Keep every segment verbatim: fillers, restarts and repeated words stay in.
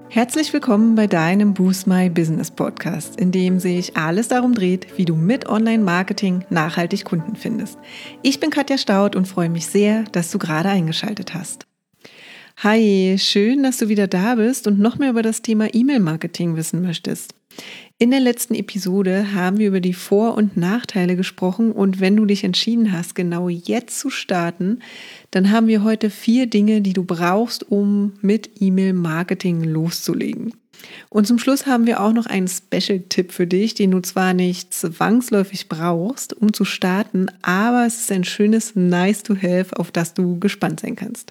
Herzlich willkommen bei deinem Boost My Business Podcast, in dem sich alles darum dreht, wie du mit Online-Marketing nachhaltig Kunden findest. Ich bin Katja Staud und freue mich sehr, dass du gerade eingeschaltet hast. Hi, schön, dass du wieder da bist und noch mehr über das Thema E-Mail-Marketing wissen möchtest. In der letzten Episode haben wir über die Vor- und Nachteile gesprochen und wenn du dich entschieden hast, genau jetzt zu starten, dann haben wir heute vier Dinge, die du brauchst, um mit E-Mail-Marketing loszulegen. Und zum Schluss haben wir auch noch einen Special-Tipp für dich, den du zwar nicht zwangsläufig brauchst, um zu starten, aber es ist ein schönes Nice-to-have, auf das du gespannt sein kannst.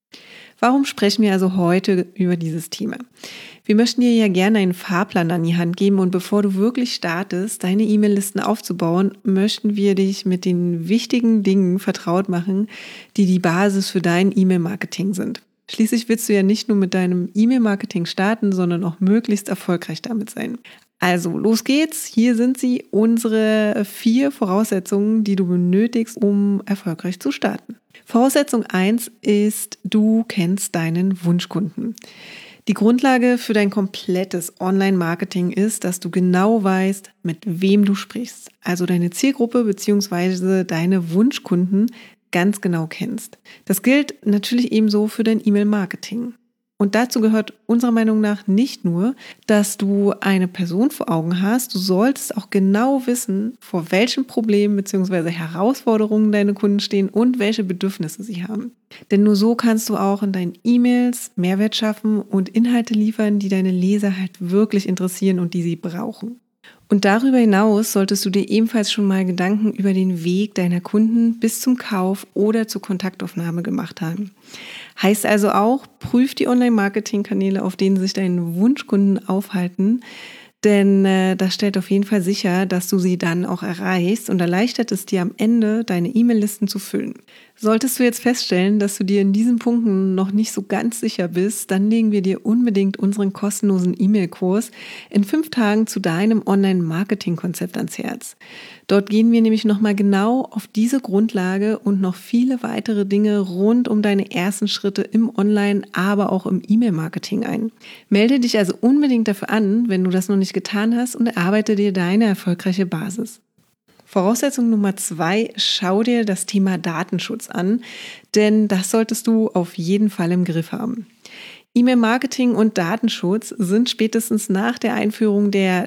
Warum sprechen wir also heute über dieses Thema? Wir möchten dir ja gerne einen Fahrplan an die Hand geben und bevor du wirklich startest, deine E-Mail-Listen aufzubauen, möchten wir dich mit den wichtigen Dingen vertraut machen, die die Basis für dein E-Mail-Marketing sind. Schließlich willst du ja nicht nur mit deinem E-Mail-Marketing starten, sondern auch möglichst erfolgreich damit sein. Also, los geht's. Hier sind sie, unsere vier Voraussetzungen, die du benötigst, um erfolgreich zu starten. Voraussetzung eins ist, du kennst deinen Wunschkunden. Die Grundlage für dein komplettes Online-Marketing ist, dass du genau weißt, mit wem du sprichst. Also deine Zielgruppe bzw. deine Wunschkunden ganz genau kennst. Das gilt natürlich ebenso für dein E-Mail-Marketing. Und dazu gehört unserer Meinung nach nicht nur, dass du eine Person vor Augen hast, du solltest auch genau wissen, vor welchen Problemen bzw. Herausforderungen deine Kunden stehen und welche Bedürfnisse sie haben. Denn nur so kannst du auch in deinen E-Mails Mehrwert schaffen und Inhalte liefern, die deine Leser halt wirklich interessieren und die sie brauchen. Und darüber hinaus solltest du dir ebenfalls schon mal Gedanken über den Weg deiner Kunden bis zum Kauf oder zur Kontaktaufnahme gemacht haben. Heißt also auch, prüf die Online-Marketing-Kanäle, auf denen sich deine Wunschkunden aufhalten, denn äh, das stellt auf jeden Fall sicher, dass du sie dann auch erreichst und erleichtert es dir am Ende, deine E-Mail-Listen zu füllen. Solltest du jetzt feststellen, dass du dir in diesen Punkten noch nicht so ganz sicher bist, dann legen wir dir unbedingt unseren kostenlosen E-Mail-Kurs in fünf Tagen zu deinem Online-Marketing-Konzept ans Herz. Dort gehen wir nämlich nochmal genau auf diese Grundlage und noch viele weitere Dinge rund um deine ersten Schritte im Online-, aber auch im E-Mail-Marketing ein. Melde dich also unbedingt dafür an, wenn du das noch nicht getan hast und erarbeite dir deine erfolgreiche Basis. Voraussetzung Nummer zwei, schau dir das Thema Datenschutz an, denn das solltest du auf jeden Fall im Griff haben. E-Mail-Marketing und Datenschutz sind spätestens nach der Einführung der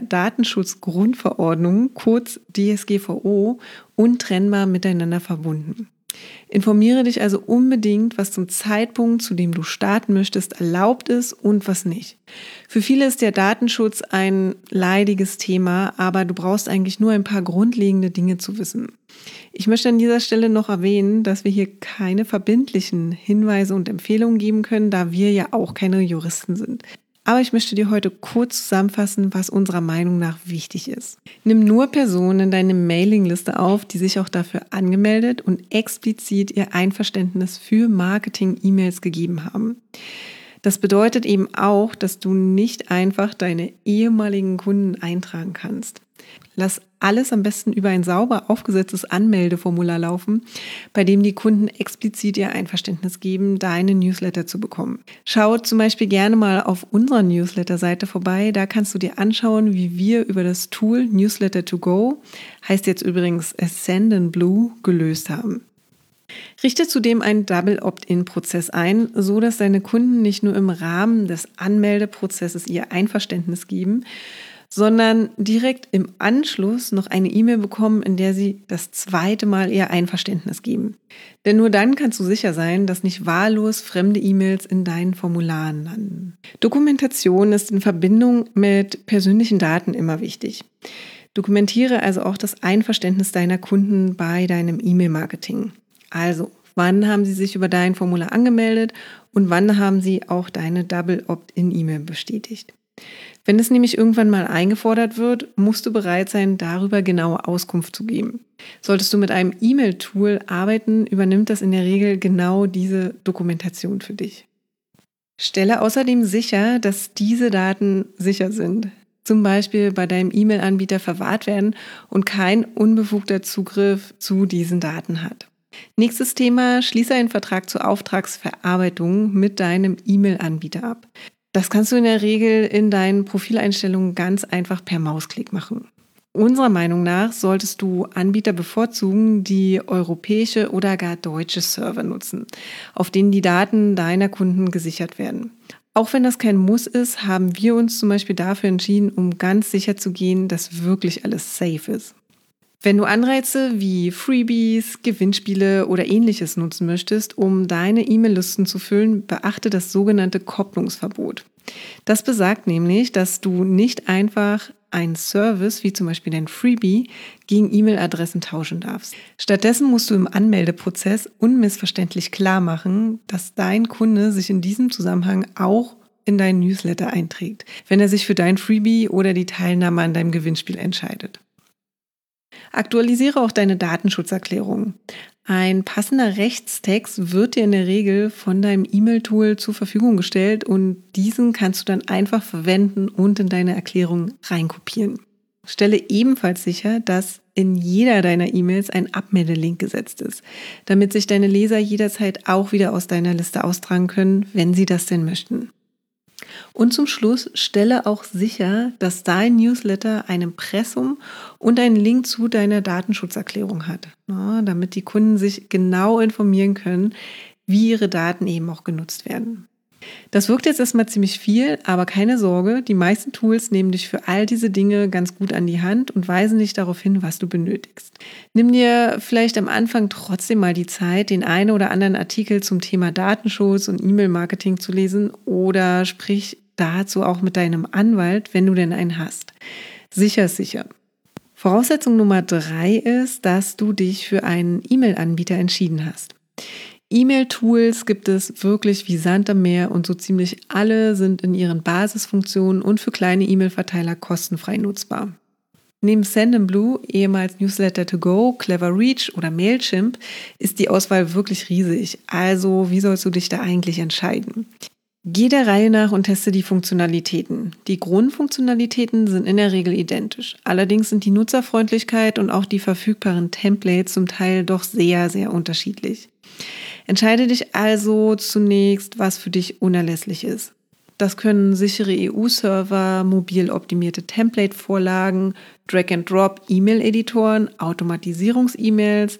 Datenschutzgrundverordnung, kurz D S G V O, untrennbar miteinander verbunden. Informiere dich also unbedingt, was zum Zeitpunkt, zu dem du starten möchtest, erlaubt ist und was nicht. Für viele ist der Datenschutz ein leidiges Thema, aber du brauchst eigentlich nur ein paar grundlegende Dinge zu wissen. Ich möchte an dieser Stelle noch erwähnen, dass wir hier keine verbindlichen Hinweise und Empfehlungen geben können, da wir ja auch keine Juristen sind. Aber ich möchte dir heute kurz zusammenfassen, was unserer Meinung nach wichtig ist. Nimm nur Personen in deine Mailingliste auf, die sich auch dafür angemeldet und explizit ihr Einverständnis für Marketing-E-Mails gegeben haben. Das bedeutet eben auch, dass du nicht einfach deine ehemaligen Kunden eintragen kannst. Lass alles am besten über ein sauber aufgesetztes Anmeldeformular laufen, bei dem die Kunden explizit ihr Einverständnis geben, deine Newsletter zu bekommen. Schau zum Beispiel gerne mal auf unserer Newsletter-Seite vorbei. Da kannst du dir anschauen, wie wir über das Tool Newsletter to Go, heißt jetzt übrigens Ascendanblue, gelöst haben. Richte zudem einen Double Opt-in-Prozess ein, so dass deine Kunden nicht nur im Rahmen des Anmeldeprozesses ihr Einverständnis geben, sondern direkt im Anschluss noch eine E-Mail bekommen, in der sie das zweite Mal ihr Einverständnis geben. Denn nur dann kannst du sicher sein, dass nicht wahllos fremde E-Mails in deinen Formularen landen. Dokumentation ist in Verbindung mit persönlichen Daten immer wichtig. Dokumentiere also auch das Einverständnis deiner Kunden bei deinem E-Mail-Marketing. Also, wann haben sie sich über dein Formular angemeldet und wann haben sie auch deine Double Opt-in-E-Mail bestätigt? Wenn es nämlich irgendwann mal eingefordert wird, musst du bereit sein, darüber genaue Auskunft zu geben. Solltest du mit einem E-Mail-Tool arbeiten, übernimmt das in der Regel genau diese Dokumentation für dich. Stelle außerdem sicher, dass diese Daten sicher sind. Zum Beispiel bei deinem E-Mail-Anbieter verwahrt werden und kein unbefugter Zugriff zu diesen Daten hat. Nächstes Thema, schließe einen Vertrag zur Auftragsverarbeitung mit deinem E-Mail-Anbieter ab. Das kannst du in der Regel in deinen Profileinstellungen ganz einfach per Mausklick machen. Unserer Meinung nach solltest du Anbieter bevorzugen, die europäische oder gar deutsche Server nutzen, auf denen die Daten deiner Kunden gesichert werden. Auch wenn das kein Muss ist, haben wir uns zum Beispiel dafür entschieden, um ganz sicher zu gehen, dass wirklich alles safe ist. Wenn du Anreize wie Freebies, Gewinnspiele oder ähnliches nutzen möchtest, um deine E-Mail-Listen zu füllen, beachte das sogenannte Kopplungsverbot. Das besagt nämlich, dass du nicht einfach einen Service, wie zum Beispiel dein Freebie, gegen E-Mail-Adressen tauschen darfst. Stattdessen musst du im Anmeldeprozess unmissverständlich klar machen, dass dein Kunde sich in diesem Zusammenhang auch in deinen Newsletter einträgt, wenn er sich für dein Freebie oder die Teilnahme an deinem Gewinnspiel entscheidet. Aktualisiere auch deine Datenschutzerklärung. Ein passender Rechtstext wird dir in der Regel von deinem E-Mail-Tool zur Verfügung gestellt und diesen kannst du dann einfach verwenden und in deine Erklärung reinkopieren. Stelle ebenfalls sicher, dass in jeder deiner E-Mails ein Abmeldelink gesetzt ist, damit sich deine Leser jederzeit auch wieder aus deiner Liste austragen können, wenn sie das denn möchten. Und zum Schluss stelle auch sicher, dass dein Newsletter ein Impressum und einen Link zu deiner Datenschutzerklärung hat, ja, damit die Kunden sich genau informieren können, wie ihre Daten eben auch genutzt werden. Das wirkt jetzt erstmal ziemlich viel, aber keine Sorge, die meisten Tools nehmen dich für all diese Dinge ganz gut an die Hand und weisen dich darauf hin, was du benötigst. Nimm dir vielleicht am Anfang trotzdem mal die Zeit, den einen oder anderen Artikel zum Thema Datenschutz und E-Mail-Marketing zu lesen oder sprich dazu auch mit deinem Anwalt, wenn du denn einen hast. Sicher ist sicher. Voraussetzung Nummer drei ist, dass du dich für einen E-Mail-Anbieter entschieden hast. E-Mail-Tools gibt es wirklich wie Sand am Meer und so ziemlich alle sind in ihren Basisfunktionen und für kleine E-Mail-Verteiler kostenfrei nutzbar. Neben Sendinblue, ehemals Newsletter to go, Cleverreach oder Mailchimp ist die Auswahl wirklich riesig. Also wie sollst du dich da eigentlich entscheiden? Geh der Reihe nach und teste die Funktionalitäten. Die Grundfunktionalitäten sind in der Regel identisch. Allerdings sind die Nutzerfreundlichkeit und auch die verfügbaren Templates zum Teil doch sehr, sehr unterschiedlich. Entscheide dich also zunächst, was für dich unerlässlich ist. Das können sichere E U-Server, mobil optimierte Template-Vorlagen, Drag-and-Drop-E-Mail-Editoren, Automatisierungs-E-Mails,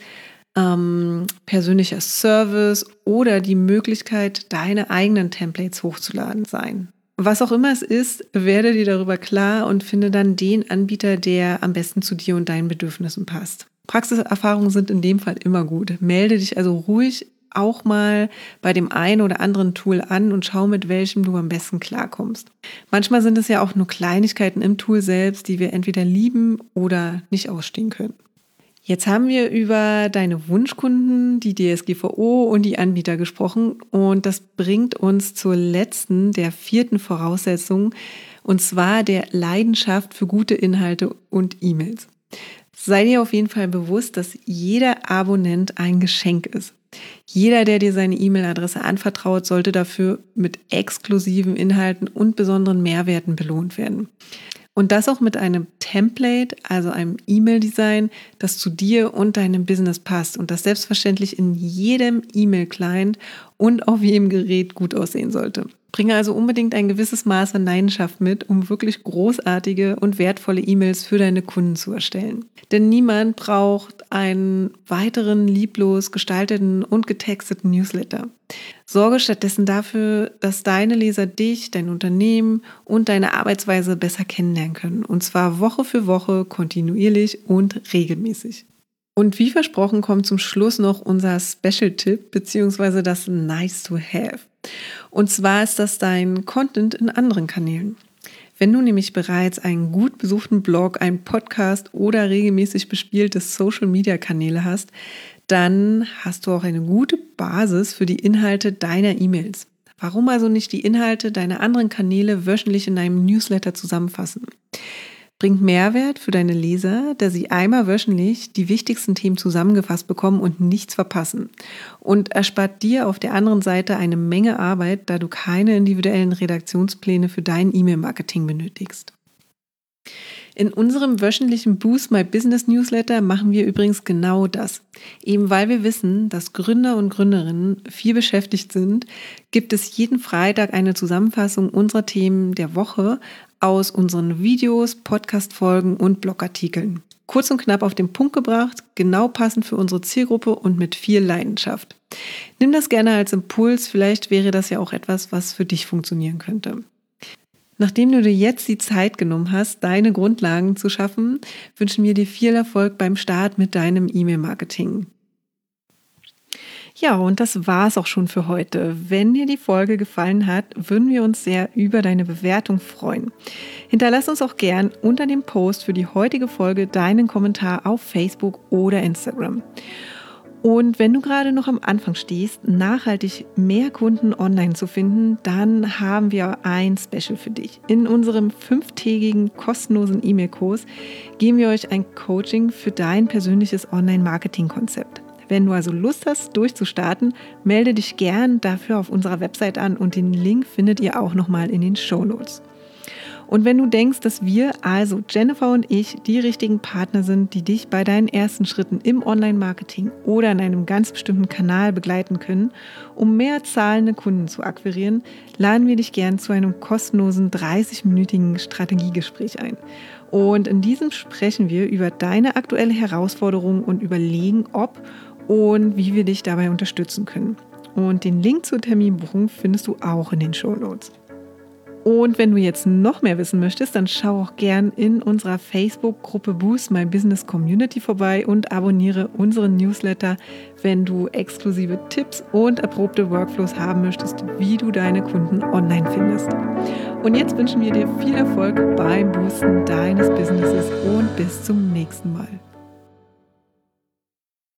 ähm, persönlicher Service oder die Möglichkeit, deine eigenen Templates hochzuladen sein. Was auch immer es ist, werde dir darüber klar und finde dann den Anbieter, der am besten zu dir und deinen Bedürfnissen passt. Praxiserfahrungen sind in dem Fall immer gut. Melde dich also ruhig auch mal bei dem einen oder anderen Tool an und schau, mit welchem du am besten klarkommst. Manchmal sind es ja auch nur Kleinigkeiten im Tool selbst, die wir entweder lieben oder nicht ausstehen können. Jetzt haben wir über deine Wunschkunden, die D S G V O und die Anbieter gesprochen und das bringt uns zur letzten, der vierten Voraussetzung, und zwar der Leidenschaft für gute Inhalte und E-Mails. Sei dir auf jeden Fall bewusst, dass jeder Abonnent ein Geschenk ist. Jeder, der dir seine E-Mail-Adresse anvertraut, sollte dafür mit exklusiven Inhalten und besonderen Mehrwerten belohnt werden. Und das auch mit einem Template, also einem E-Mail-Design, das zu dir und deinem Business passt und das selbstverständlich in jedem E-Mail-Client und auf jedem Gerät gut aussehen sollte. Bringe also unbedingt ein gewisses Maß an Leidenschaft mit, um wirklich großartige und wertvolle E-Mails für deine Kunden zu erstellen. Denn niemand braucht einen weiteren lieblos gestalteten und getexteten Newsletter. Sorge stattdessen dafür, dass deine Leser dich, dein Unternehmen und deine Arbeitsweise besser kennenlernen können. Und zwar Woche für Woche, kontinuierlich und regelmäßig. Und wie versprochen kommt zum Schluss noch unser Special-Tipp bzw. das Nice to Have. Und zwar ist das dein Content in anderen Kanälen. Wenn du nämlich bereits einen gut besuchten Blog, einen Podcast oder regelmäßig bespielte Social-Media-Kanäle hast, dann hast du auch eine gute Basis für die Inhalte deiner E-Mails. Warum also nicht die Inhalte deiner anderen Kanäle wöchentlich in einem Newsletter zusammenfassen? Bringt Mehrwert für deine Leser, da sie einmal wöchentlich die wichtigsten Themen zusammengefasst bekommen und nichts verpassen. Und erspart dir auf der anderen Seite eine Menge Arbeit, da du keine individuellen Redaktionspläne für dein E-Mail-Marketing benötigst. In unserem wöchentlichen Boost My Business Newsletter machen wir übrigens genau das. Eben weil wir wissen, dass Gründer und Gründerinnen viel beschäftigt sind, gibt es jeden Freitag eine Zusammenfassung unserer Themen der Woche aus unseren Videos, Podcast-Folgen und Blogartikeln. Kurz und knapp auf den Punkt gebracht, genau passend für unsere Zielgruppe und mit viel Leidenschaft. Nimm das gerne als Impuls, vielleicht wäre das ja auch etwas, was für dich funktionieren könnte. Nachdem du dir jetzt die Zeit genommen hast, deine Grundlagen zu schaffen, wünschen wir dir viel Erfolg beim Start mit deinem E-Mail-Marketing. Ja, und das war's auch schon für heute. Wenn dir die Folge gefallen hat, würden wir uns sehr über deine Bewertung freuen. Hinterlass uns auch gern unter dem Post für die heutige Folge deinen Kommentar auf Facebook oder Instagram. Und wenn du gerade noch am Anfang stehst, nachhaltig mehr Kunden online zu finden, dann haben wir ein Special für dich. In unserem fünftägigen kostenlosen E-Mail-Kurs geben wir euch ein Coaching für dein persönliches Online-Marketing-Konzept. Wenn du also Lust hast, durchzustarten, melde dich gern dafür auf unserer Website an und den Link findet ihr auch nochmal in den Shownotes. Und wenn du denkst, dass wir, also Jennifer und ich, die richtigen Partner sind, die dich bei deinen ersten Schritten im Online-Marketing oder in einem ganz bestimmten Kanal begleiten können, um mehr zahlende Kunden zu akquirieren, laden wir dich gern zu einem kostenlosen dreißig-minütigen Strategiegespräch ein. Und in diesem sprechen wir über deine aktuelle Herausforderung und überlegen, ob und wie wir dich dabei unterstützen können. Und den Link zur Terminbuchung findest du auch in den Shownotes. Und wenn du jetzt noch mehr wissen möchtest, dann schau auch gern in unserer Facebook-Gruppe Boost My Business Community vorbei und abonniere unseren Newsletter, wenn du exklusive Tipps und erprobte Workflows haben möchtest, wie du deine Kunden online findest. Und jetzt wünschen wir dir viel Erfolg beim Boosten deines Businesses und bis zum nächsten Mal.